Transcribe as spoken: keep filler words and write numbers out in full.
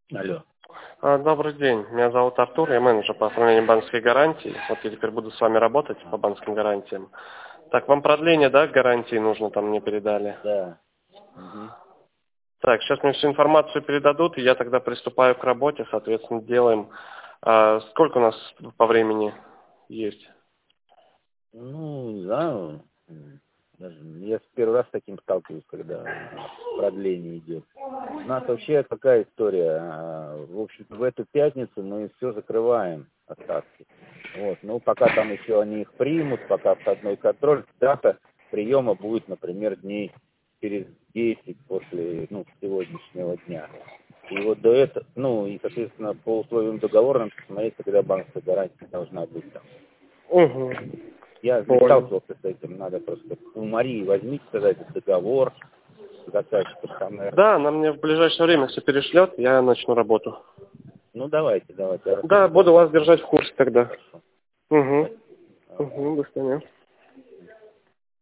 Алло. А, Добрый день, меня зовут Артур, я менеджер по оформлению банковской гарантии. Вот я теперь буду с вами работать по банковским гарантиям. Так, вам продление, да, гарантии нужно, там мне передали? Да. Мгм. Так, сейчас мне всю информацию передадут, и я тогда приступаю к работе, соответственно, делаем. А, сколько у нас по времени есть? Ну, да, м, даже я с первый раз с таким сталкиваюсь, когда у нас продление идет. У нас вообще какая история? а, В общем-то, в эту пятницу мы все закрываем остатки. Вот. Ну, пока там еще они их примут, пока входной контроль, дата приема будет, например, дней через десять после, ну, сегодняшнего дня. И вот до этого, ну, и, соответственно, по условиям договора надо посмотреть, когда банковская гарантия должна быть там. Угу. Я не Понял. сталкивался с этим, надо просто у Марии возьмите тогда этот договор с заказчиком. Там, наверное, Да, она мне в ближайшее время все перешлет, я начну работу. ну давайте, давайте, я Да, распишу. буду вас держать в курсе тогда. Хорошо. Угу. Спасибо. Угу, до свидания.